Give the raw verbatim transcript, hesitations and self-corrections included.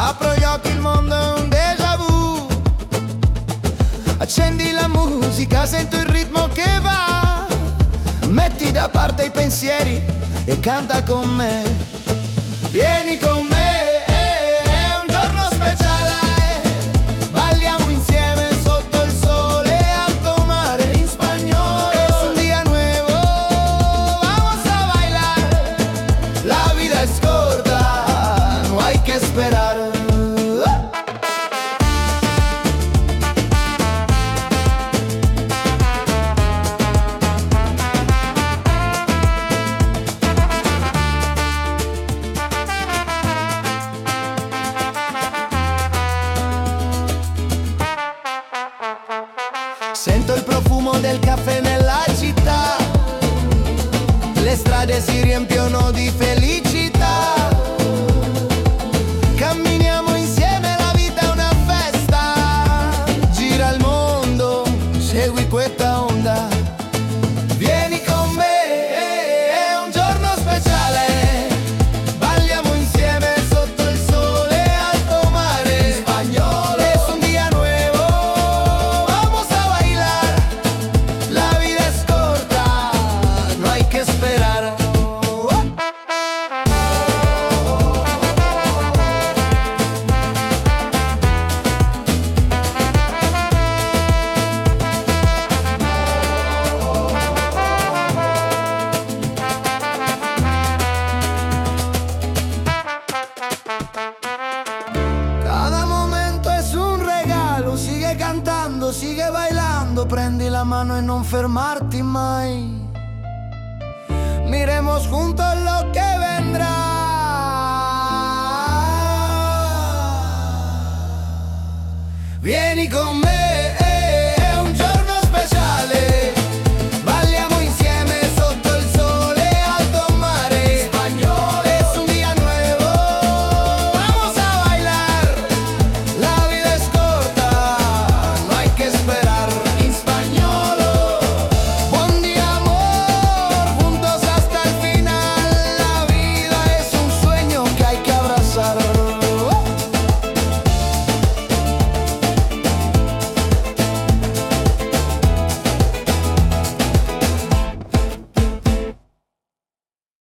Apro gli occhi, il mondo è un déjà vu. Accendi la musica, sento il ritmo che va. Metti da parte i pensieri e canta con me. Vieni con me, è un giorno speciale. Balliamo insieme sotto il sole alto mare in spagnolo. Es un día nuevo, vamos a bailar. La vida es corta, no hay que esperar. Sento il profumo del caffè nella città. Le strade si riempiono di felicità. Camminiamo insieme, la vita è una festa. Gira il mondo, segui questa onda. Vieni con me, è un giorno speciale. Balliamo insieme sotto il sole alto mare in spagnolo. Es un día nuevo, vamos a bailar. La vida es corta, no hay que esperar. Cada momento es un regalo, sigue cantando, sigue bailando, prendi la mano y no fermarti mai. Miremos juntos lo que vendrá. Vieni con me.